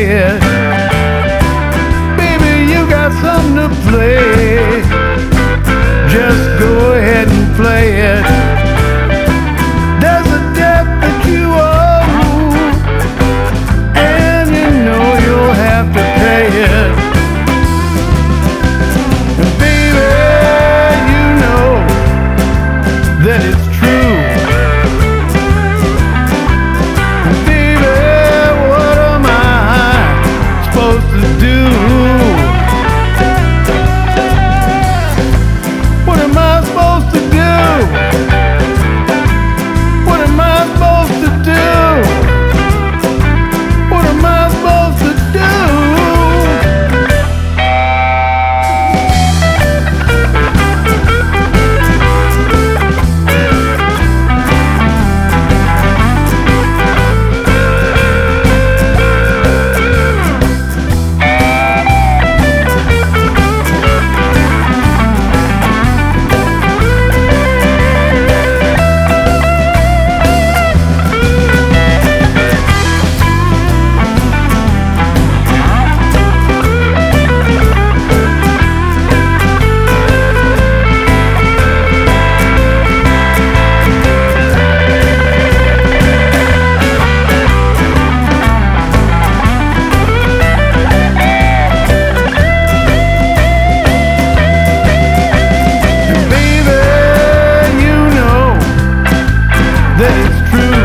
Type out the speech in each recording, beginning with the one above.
say it. Baby, you got something to play. Just go ahead and play it. There's a debt that you owe, and you know you'll have to pay it. And baby, you know that it's true. And baby, what am I supposed to do? What am I supposed to do? What am I supposed to do? What am I supposed to do? That it's true.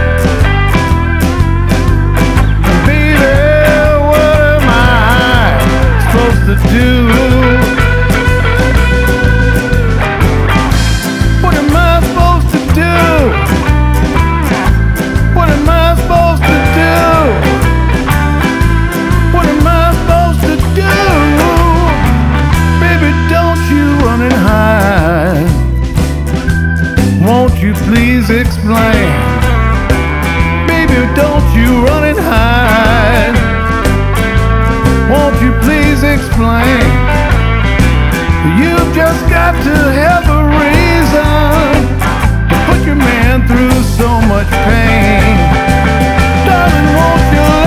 And baby, what am I supposed to do? What am I supposed to do? What am I supposed to do? What am I supposed to do? Baby, don't you run and hide. Won't you please explain? Baby, don't you run and hide. Won't you please explain? You've just got to have a reason to put your man through so much pain. Darling, won't you